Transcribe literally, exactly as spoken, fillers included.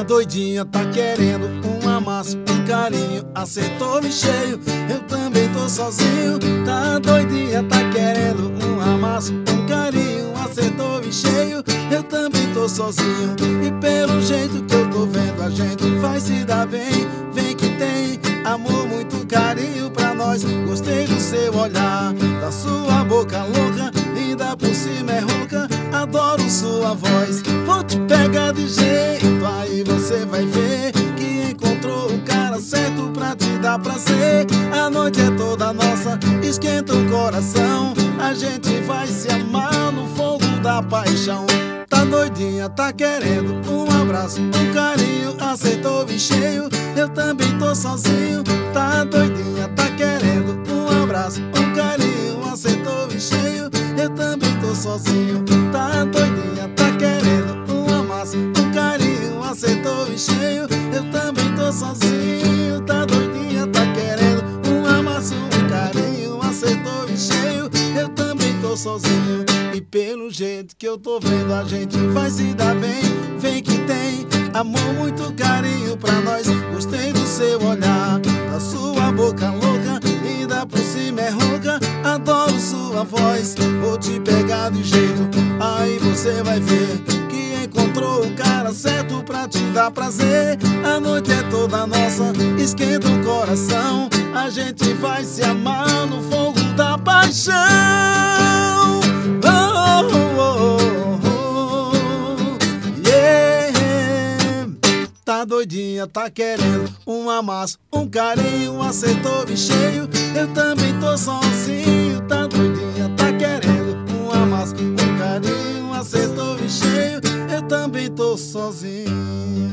Tá doidinha, tá querendo um amasso, um carinho, acertou-me cheio. Eu também tô sozinho. Tá doidinha, tá querendo um amasso, um carinho, acertou-me cheio. Eu também tô sozinho. E pelo jeito que eu tô vendo, a gente vai se dar bem. Vem que tem amor, muito carinho pra nós. Gostei do seu olhar, da sua boca louca, ainda por cima é rouca. Adoro sua voz, vou te pegar de jeito. Aí você vai ver que encontrou o cara certo pra te dar prazer. A noite é toda nossa, esquenta o coração. A gente vai se amar no fogo da paixão. Tá doidinha, tá querendo um abraço, um carinho, aceitou-me cheio. Eu também tô sozinho. Tá doidinha, tá querendo um abraço, um carinho, aceitou-me cheio. Eu também tô sozinho. Tá doidinha, tá querendo um amasso, um carinho, aceitou-me cheio. Eu também tô sozinho. Tá doidinha, tá querendo um amasso, um carinho, aceitou-me cheio. Eu também tô sozinho. E pelo jeito que eu tô vendo, a gente vai se dar bem. Vem que tem amor, muito carinho pra nós. Gostei do seu olhar, da sua boca louca, ainda por cima é rouca. Adoro sua voz, vou te pegar de jeito. Aí você vai ver que encontrou o cara certo pra te dar prazer. A noite é toda nossa, esquenta o coração. A gente vai se amar no fogo da paixão. Tá doidinha, tá querendo um amasso, um carinho, aceitou-me cheio. Eu também tô sozinho. Tá doidinha, tá querendo um amasso, um carinho, aceitou-me cheio. Eu também tô sozinho.